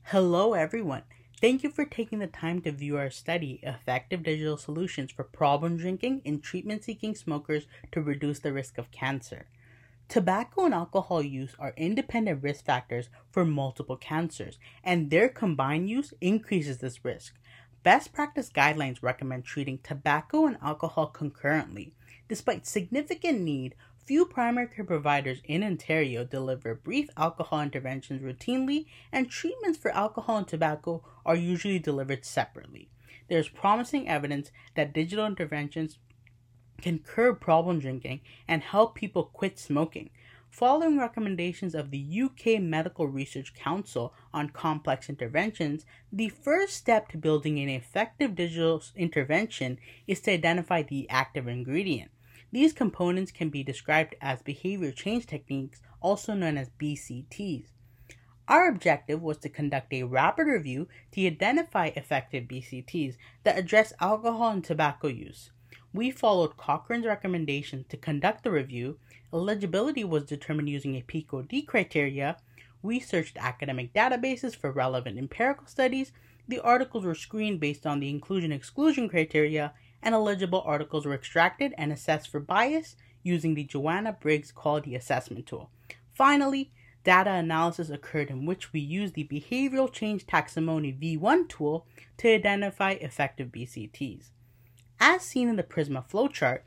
Hello, everyone. Thank you for taking the time to view our study, Effective Digital Solutions for Problem Drinking in Treatment-Seeking Smokers to Reduce the Risk of Cancer. Tobacco and alcohol use are independent risk factors for multiple cancers, and their combined use increases this risk. Best practice guidelines recommend treating tobacco and alcohol concurrently. Despite significant need, few primary care providers in Ontario deliver brief alcohol interventions routinely, and treatments for alcohol and tobacco are usually delivered separately. There is promising evidence that digital interventions can curb problem drinking and help people quit smoking. Following recommendations of the UK Medical Research Council on complex interventions, the first step to building an effective digital intervention is to identify the active ingredient. These components can be described as behavior change techniques, also known as BCTs. Our objective was to conduct a rapid review to identify effective BCTs that address alcohol and tobacco use. We followed Cochrane's recommendation to conduct the review. Eligibility was determined using a PICO-D criteria. We searched academic databases for relevant empirical studies. The articles were screened based on the inclusion-exclusion criteria, and eligible articles were extracted and assessed for bias using the Joanna Briggs Quality Assessment Tool. Finally, data analysis occurred in which we used the Behavioral Change Taxonomy V1 tool to identify effective BCTs. As seen in the PRISMA flowchart,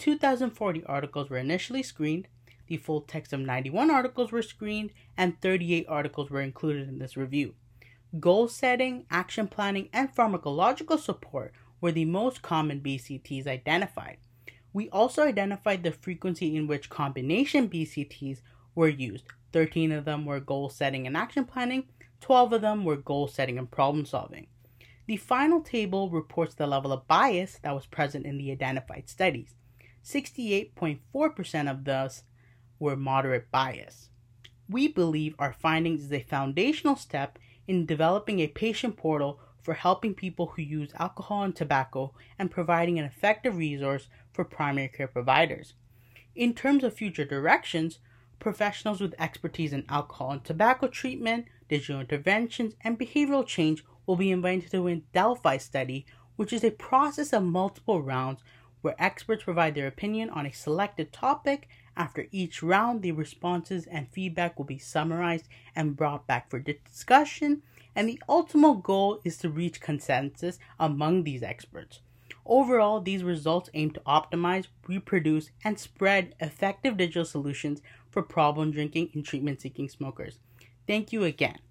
2,040 articles were initially screened, the full text of 91 articles were screened, and 38 articles were included in this review. Goal setting, action planning, and pharmacological support were the most common BCTs identified. We also identified the frequency in which combination BCTs were used. 13 of them were goal setting and action planning, 12 of them were goal setting and problem solving. The final table reports the level of bias that was present in the identified studies. 68.4% of those were moderate bias. We believe our findings is a foundational step in developing a patient portal for helping people who use alcohol and tobacco and providing an effective resource for primary care providers. In terms of future directions, professionals with expertise in alcohol and tobacco treatment, digital interventions, and behavioral change will be invited to a Delphi study, which is a process of multiple rounds where experts provide their opinion on a selected topic. After each round, the responses and feedback will be summarized and brought back for discussion, and the ultimate goal is to reach consensus among these experts. Overall, these results aim to optimize, reproduce, and spread effective digital solutions for problem drinking in treatment-seeking smokers. Thank you again.